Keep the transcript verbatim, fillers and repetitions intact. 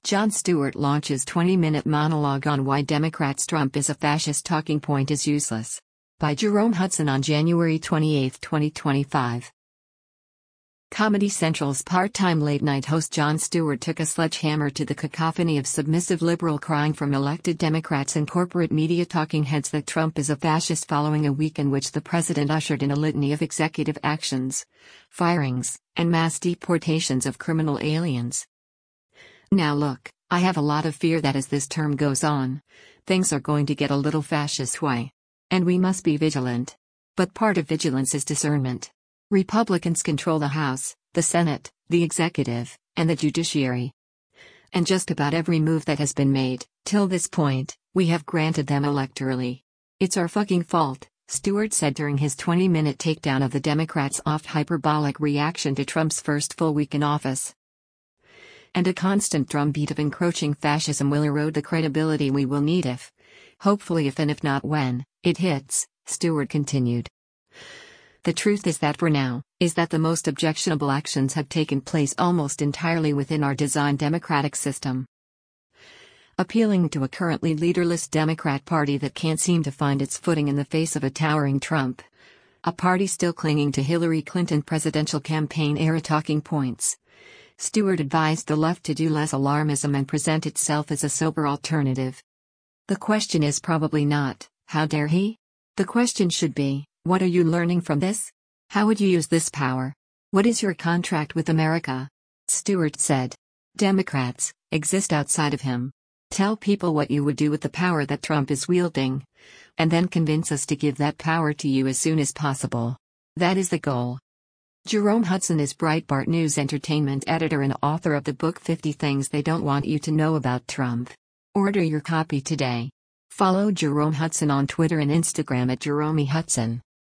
Jon Stewart launches twenty-minute monologue on why Democrats' Trump is a fascist talking point is useless. By Jerome Hudson on January twenty-eighth, twenty twenty-five. Comedy Central's part-time late-night host Jon Stewart took a sledgehammer to the cacophony of submissive liberal crying from elected Democrats and corporate media talking heads that Trump is a fascist following a week in which the president ushered in a litany of executive actions, firings, and mass deportations of criminal aliens. Now look, I have a lot of fear that as this term goes on, things are going to get a little fascist way. And we must be vigilant. But part of vigilance is discernment. Republicans control the House, the Senate, the executive, and the judiciary. And just about every move that has been made, till this point, we have granted them electorally. It's our fucking fault, Stewart said during his twenty-minute takedown of the Democrats' oft-hyperbolic reaction to Trump's first full week in office. And a constant drumbeat of encroaching fascism will erode the credibility we will need if, hopefully if and if not when, it hits, Stewart continued. The truth is that for now, is that the most objectionable actions have taken place almost entirely within our designed democratic system. Appealing to a currently leaderless Democrat Party that can't seem to find its footing in the face of a towering Trump. A party still clinging to Hillary Clinton presidential campaign-era talking points. Stewart advised the left to do less alarmism and present itself as a sober alternative. The question is probably not, how dare he? The question should be, what are you learning from this? How would you use this power? What is your contract with America? Stewart said. Democrats exist outside of him. Tell people what you would do with the power that Trump is wielding. And then convince us to give that power to you as soon as possible. That is the goal. Jerome Hudson is Breitbart News entertainment editor and author of the book fifty Things They Don't Want You to Know About Trump. Order your copy today. Follow Jerome Hudson on Twitter and Instagram at Jerome Hudson.